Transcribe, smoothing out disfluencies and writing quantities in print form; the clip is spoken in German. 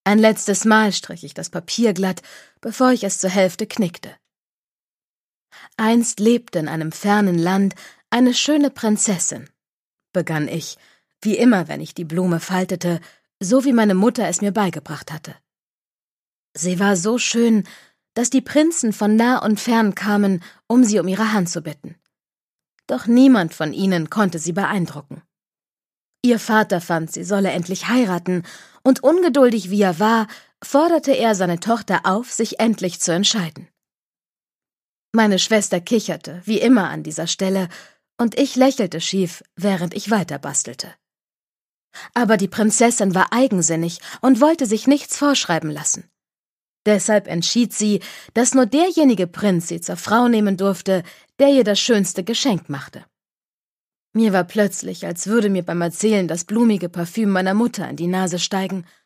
Ein letztes Mal strich ich das Papier glatt, bevor ich es zur Hälfte knickte. »Einst lebte in einem fernen Land eine schöne Prinzessin«, begann ich, wie immer, wenn ich die Blume faltete, so wie meine Mutter es mir beigebracht hatte. Sie war so schön, dass die Prinzen von nah und fern kamen, um sie um ihre Hand zu bitten. Doch niemand von ihnen konnte sie beeindrucken. Ihr Vater fand, sie solle endlich heiraten, und ungeduldig wie er war, forderte er seine Tochter auf, sich endlich zu entscheiden. Meine Schwester kicherte, wie immer an dieser Stelle, und ich lächelte schief, während ich weiter bastelte. Aber die Prinzessin war eigensinnig und wollte sich nichts vorschreiben lassen. Deshalb entschied sie, dass nur derjenige Prinz sie zur Frau nehmen durfte, der ihr das schönste Geschenk machte. Mir war plötzlich, als würde mir beim Erzählen das blumige Parfüm meiner Mutter in die Nase steigen,